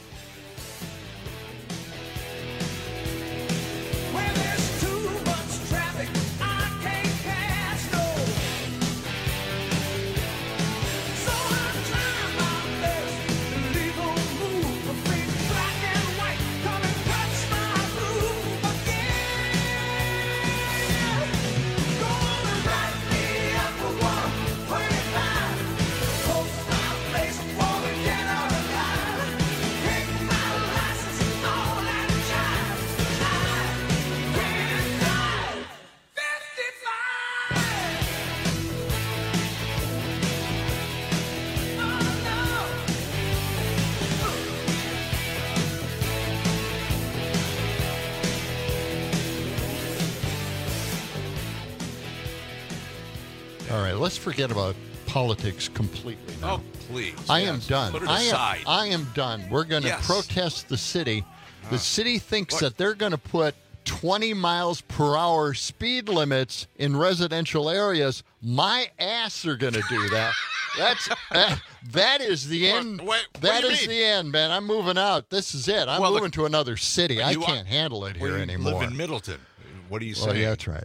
All right, let's forget about politics completely now. Oh, please. I am done. Put it aside. I am done. We're going to protest the city. The city thinks that they're going to put 20 miles per hour speed limits in residential areas. My ass are going to do that. That is the end. That is the end, man. I'm moving out. This is it. I'm moving to another city. I can't handle it here anymore. You live in Middleton. What are you saying? Well, yeah, that's right.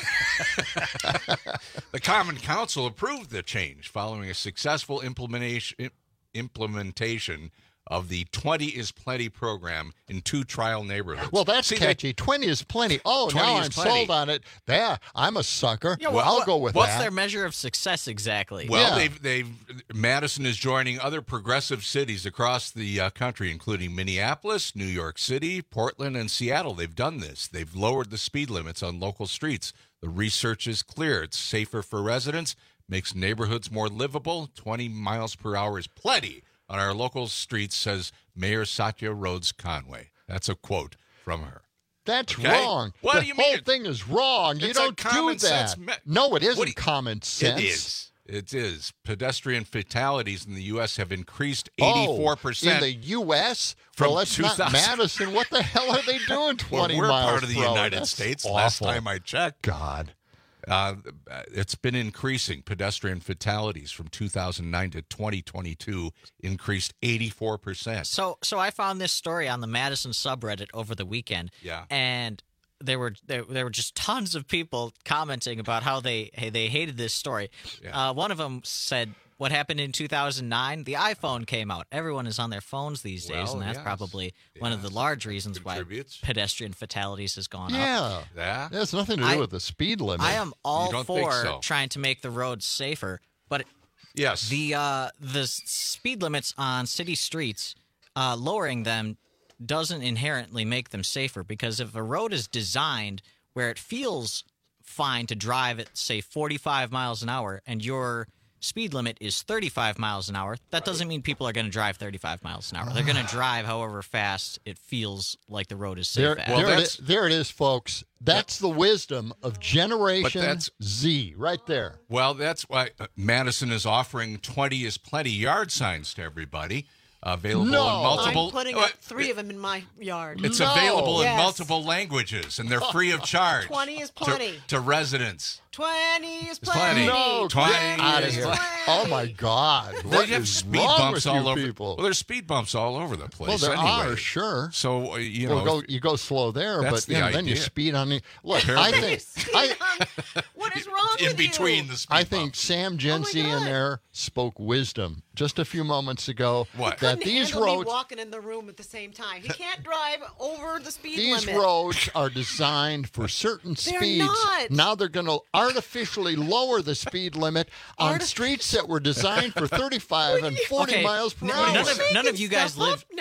The Common Council approved the change following a successful implementation of the 20 is Plenty program in 2 trial neighborhoods. Well, that's catchy. 20 is plenty. Oh, now I'm sold on it. Yeah, I'm a sucker. Yeah, well, I'll go with what's that. What's their measure of success exactly? Well, Madison is joining other progressive cities across the country, including Minneapolis, New York City, Portland, and Seattle. They've done this. They've lowered the speed limits on local streets. The research is clear. It's safer for residents, makes neighborhoods more livable. 20 miles per hour is plenty on our local streets, says Mayor Satya Rhodes Conway. That's a quote from her. That's wrong. What do you mean? The whole thing is wrong. You don't do that. No, it isn't common sense. It is. It is. Pedestrian fatalities in the U.S. have increased 84%. In the U.S.? Well, that's not Madison. What the hell are they doing 20 we're miles part of the per hour? United That's States. awful. Last time I checked. God. It's been increasing. Pedestrian fatalities from 2009 to 2022 increased 84%. So I found this story on the Madison subreddit over the weekend. Yeah. And there were just tons of people commenting about how they hated this story. Yeah. One of them said, what happened in 2009? The iPhone came out. Everyone is on their phones these days, and that's yes. probably one of the large reasons why pedestrian fatalities has gone up. Yeah. It has nothing to do with the speed limit. I am all for trying to make the roads safer, but yes, the speed limits on city streets, lowering them doesn't inherently make them safer, because if a road is designed where it feels fine to drive at, say, 45 miles an hour, and your speed limit is 35 miles an hour, that doesn't mean people are going to drive 35 miles an hour. They're going to drive however fast it feels like the road is safe at. There it is, folks. That's the wisdom of Generation Z right there. Well, that's why Madison is offering 20 is plenty yard signs to everybody. Available in multiple. I'm putting up 3 of them in my yard. It's available in multiple languages, and they're free of charge. 20 is plenty. To residents. 20 is plenty. No, 20 out of here. Oh, my God. They have speed bumps all over. People? Well, there's speed bumps all over the place. Well, there anyway. are, sure. So, you know. You go slow there, but then you speed on the. Look, I think. What is wrong in with between you? the speed I think Sam Gency in there spoke wisdom just a few moments ago. What? That these handle roads. Me walking in the room at the same time. He can't drive over the speed These limit. roads are designed for certain They're speeds. not. Now they're going to artificially lower the speed limit on streets that were designed for 35 and 40 miles per hour. None of you guys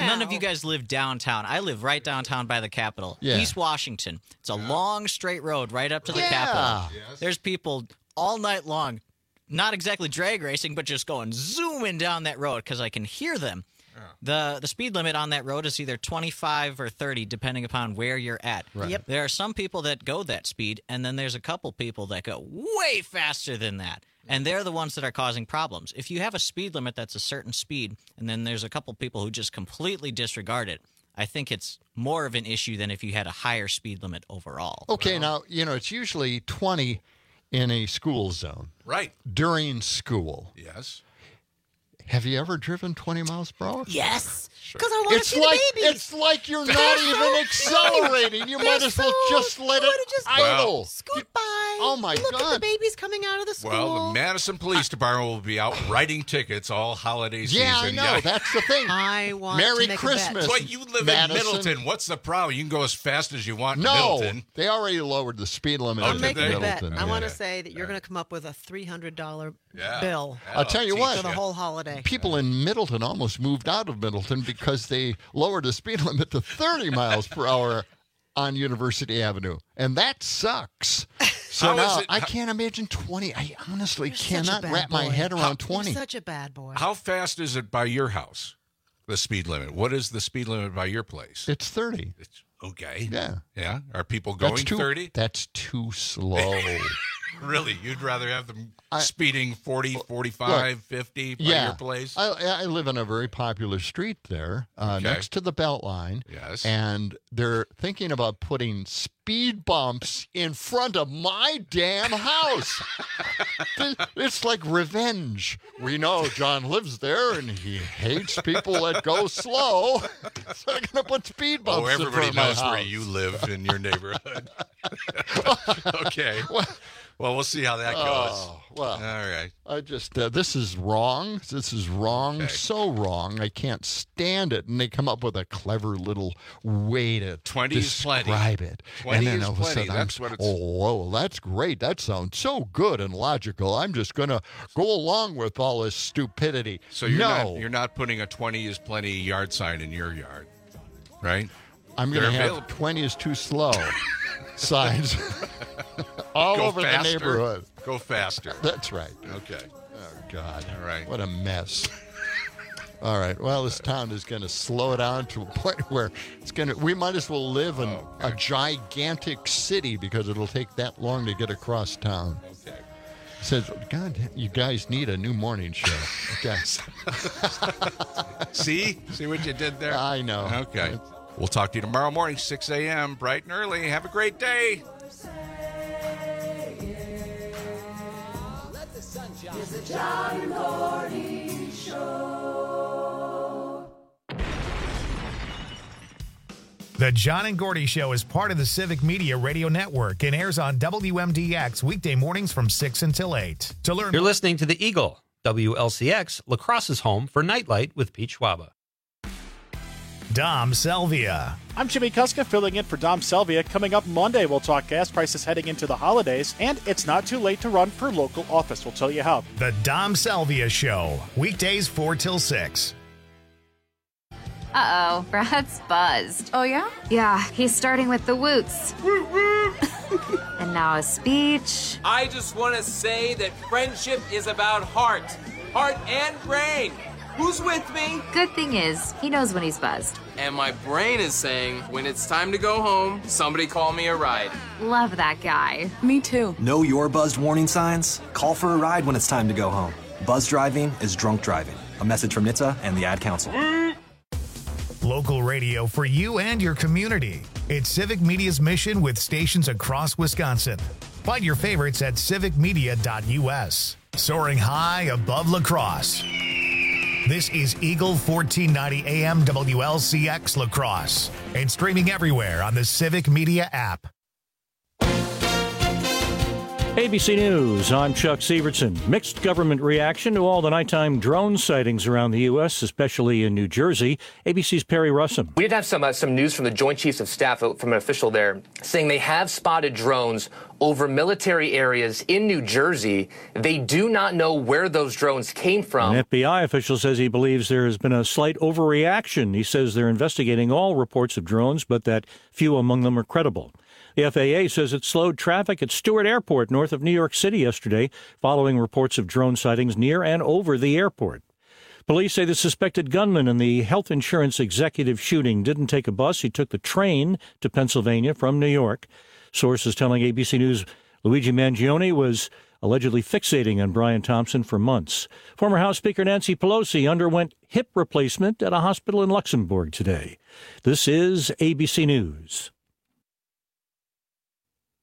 live downtown. I live right downtown by the Capitol, East Washington. It's a long straight road right up to the Capitol. Yes. There's people all night long, not exactly drag racing, but just going zooming down that road because I can hear them. The speed limit on that road is either 25 or 30, depending upon where you're at. Right. Yep. There are some people that go that speed, and then there's a couple people that go way faster than that. And they're the ones that are causing problems. If you have a speed limit that's a certain speed, and then there's a couple people who just completely disregard it, I think it's more of an issue than if you had a higher speed limit overall. Okay, now, it's usually 20 in a school zone. Right. During school. Yes. Have you ever driven 20 miles per hour? Yes. Because I want to see the babies. It's like you're not even accelerating. You might as well just let it idle. Scoot by. Oh, my Look God. at the babies coming out of the school. Well, the Madison Police Department will be out writing tickets all holiday season. Yeah, I know. That's the thing. I want Merry to make Christmas. a bet. Well, you live Madison. in Middleton. What's the problem? You can go as fast as you want in No, Middleton. they already lowered the speed limit I'm in making a bet. Middleton. I want to say that you're going to come up with a $300 bill. I'll tell you what. For the whole holiday. People in Middleton almost moved out of Middleton because they lowered the speed limit to 30 miles per hour on University Avenue. And that sucks. So now I can't imagine 20. I honestly cannot wrap my head around 20. You're such a bad boy. How fast is it by your house, the speed limit? What is the speed limit by your place? It's 30. Okay. Yeah. Yeah? Are people going 30? That's too slow. Really? You'd rather have them speeding 40, 45, 50 by your place? I live on a very popular street there next to the Beltline. Yes. And they're thinking about putting speed bumps in front of my damn house. It's like revenge. We know John lives there and he hates people that go slow. So they're going to put speed bumps in front everybody of my knows house. where you live in your neighborhood. Okay. Well, we'll see how that goes. Oh, well. All right. I just, this is wrong. This is wrong. Okay. So wrong. I can't stand it. And they come up with a clever little way to 20 describe it. 20 and then is all of a plenty. sudden, That's what it's... whoa, that's great. That sounds so good and logical. I'm just going to go along with all this stupidity. So you're not putting a 20 is plenty yard sign in your yard, right? I'm going to have 20 is too slow signs all over the neighborhood. Go faster. That's right. Okay. Oh, God. All right. What a mess. All right. Well, this town is going to slow down to a point where we might as well live in a gigantic city because it'll take that long to get across town. Okay. Says, God, you guys need a new morning show. Okay. See what you did there? I know. Okay. We'll talk to you tomorrow morning, 6 a.m., bright and early. Have a great day. It's the John and Gordy Show. The John and Gordy Show is part of the Civic Media Radio Network and airs on WMDX weekday mornings from 6 until 8. To learn, You're listening to The Eagle, WLCX, La Crosse's home for Nightlight with Pete Schwaba. Dom Selvia. I'm Jimmy Kuska filling in for Dom Selvia. Coming up Monday, we'll talk gas prices heading into the holidays, and it's not too late to run for local office. We'll tell you how. The Dom Selvia Show, weekdays 4 till 6. Uh-oh, Brad's buzzed. Oh, yeah? Yeah, he's starting with the woots. And now a speech. I just want to say that friendship is about heart and brain. Who's with me? Good thing is, he knows when he's buzzed. And my brain is saying, when it's time to go home, somebody call me a ride. Love that guy. Me too. Know your buzzed warning signs? Call for a ride when it's time to go home. Buzz driving is drunk driving. A message from NHTSA and the Ad Council. Local radio for you and your community. It's Civic Media's mission with stations across Wisconsin. Find your favorites at civicmedia.us. Soaring high above La Crosse. This is Eagle 1490 AM WLCX La Crosse and streaming everywhere on the Civic Media app. ABC News, I'm Chuck Sievertson. Mixed government reaction to all the nighttime drone sightings around the U.S., especially in New Jersey. ABC's Perry Russum. We did have some news from the Joint Chiefs of Staff from an official there saying they have spotted drones over military areas in New Jersey. They do not know where those drones came from. An FBI official says he believes there has been a slight overreaction. He says they're investigating all reports of drones, but that few among them are credible. The FAA says it slowed traffic at Stewart Airport north of New York City yesterday following reports of drone sightings near and over the airport. Police say the suspected gunman in the health insurance executive shooting didn't take a bus. He took the train to Pennsylvania from New York. Sources telling ABC News Luigi Mangione was allegedly fixating on Brian Thompson for months. Former House Speaker Nancy Pelosi underwent hip replacement at a hospital in Luxembourg today. This is ABC News.